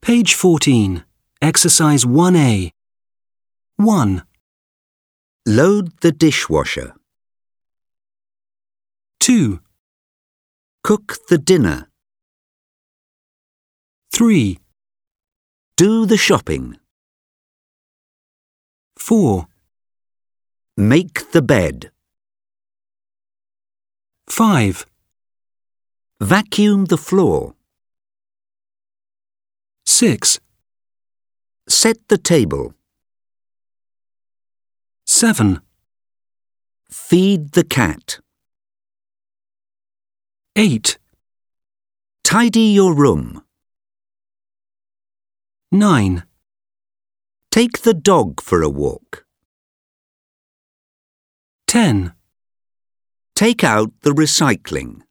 Page 14. Exercise 1A. 1, Load the dishwasher. 2, Cook the dinner. 3, Do the shopping. 4, Make the bed. 5, Vacuum the floor. 6, Set the table. 7, Feed the cat. 8, Tidy your room. 9, Take the dog for a walk. 10. Take out the recycling.